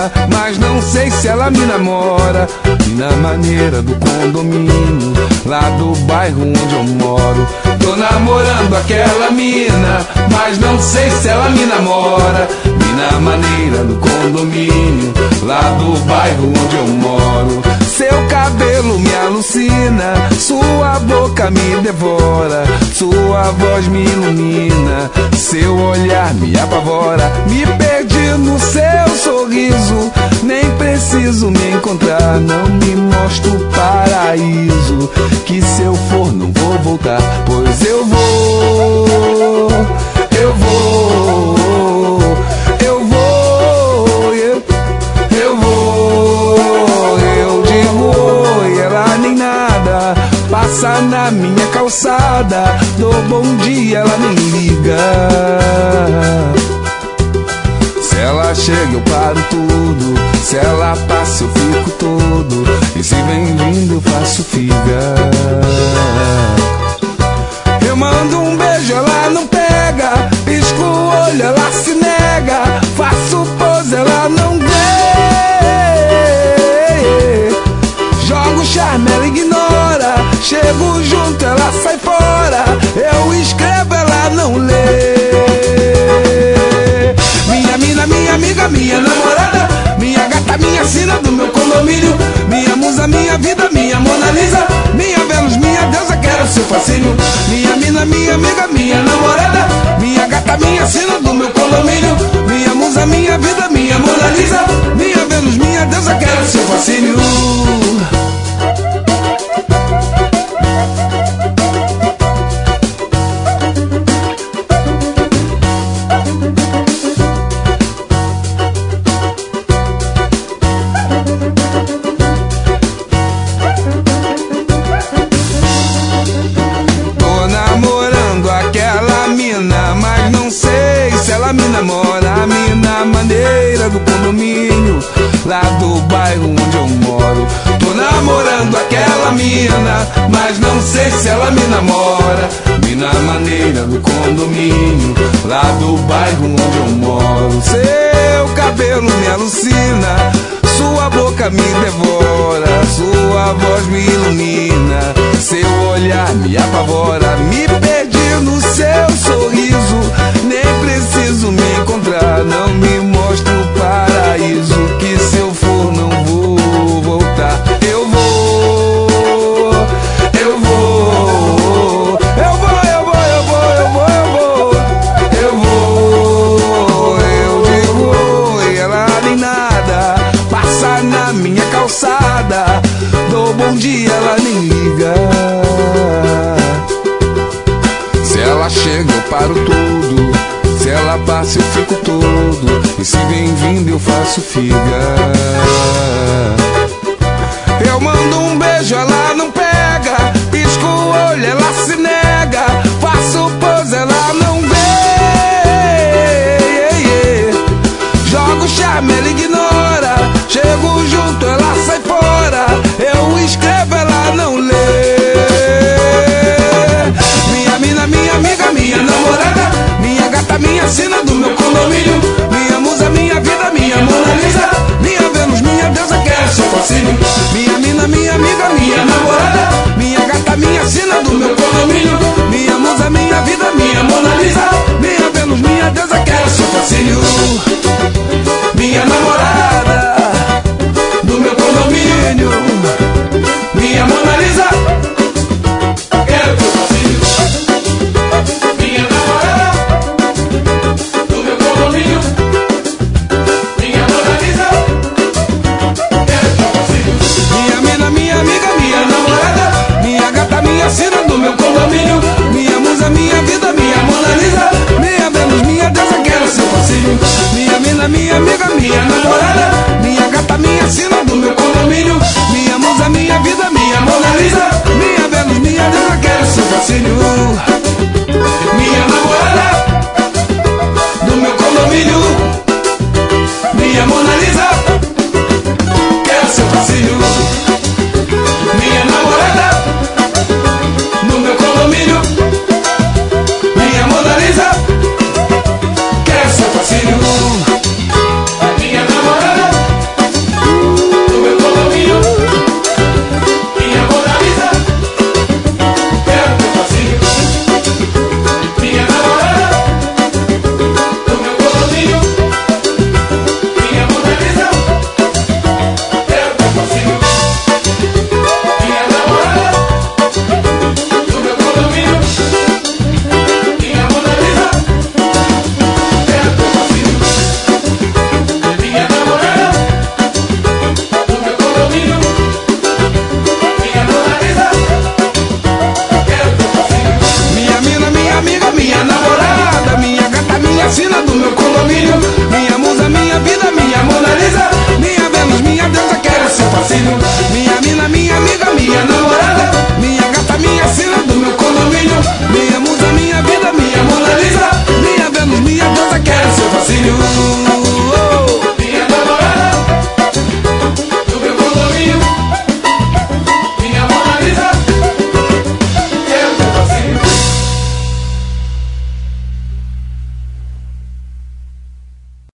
mas não sei se ela me namora. Mina maneira do condomínio, lá do bairro onde eu moro. Tô namorando aquela mina, mas não sei se ela me namora. Mina maneira do condomínio, lá do bairro onde eu moro. Seu cabelo me alucina, sua boca me devora, sua voz me ilumina, seu olhar me apavora. Me perdi no seu sorriso, nem preciso me encontrar. Não me mostra o paraíso, que se eu for não vou voltar. Pois eu vou, eu vou, eu vou, eu vou. Eu digo oi, ela nem nada, passa na minha calçada. Dou bom dia, ela nem liga. Se ela chega eu paro tudo, se ela passa eu fico todo, e se vem vindo eu faço figa. Eu mando um beijo, ela não pega, pisco o olho, ela se nega, faço pose, ela não vê. Jogo charme, ela ignora, chego junto, ela sai fora. Eu escrevo, ela não lê. Minha mina, minha amiga, minha namorada, minha gata, minha sina do meu condomínio, minha musa, minha vida, minha Mona Lisa, minha Vênus, minha deusa, quero seu fascínio. Minha mina, minha amiga, minha namorada, minha gata, minha sina do meu condomínio, minha musa, minha vida, minha Mona Lisa, minha Vênus, minha deusa, quero seu fascínio. namora a mina maneira do condomínio, lá do bairro onde eu moro. Tô namorando aquela mina, mas não sei se ela me namora. Mina maneira do condomínio, lá do bairro onde eu moro. Seu cabelo me alucina, sua boca me devora, sua voz me ilumina, seu olhar me apavora. Me perdi no seu sorriso, nem preciso me encontrar. Não me mostra o paraíso, que se eu for não vou voltar. Eu vou, eu vou, eu vou, eu vou, eu vou, eu vou, eu vou, eu vou. Eu digo oi, ela nem nada, passa na minha calçada. Dou bom dia, ela nem liga. Se ela chega eu paro tudo, se ela passa eu fico todo, e se vem vindo eu faço figa.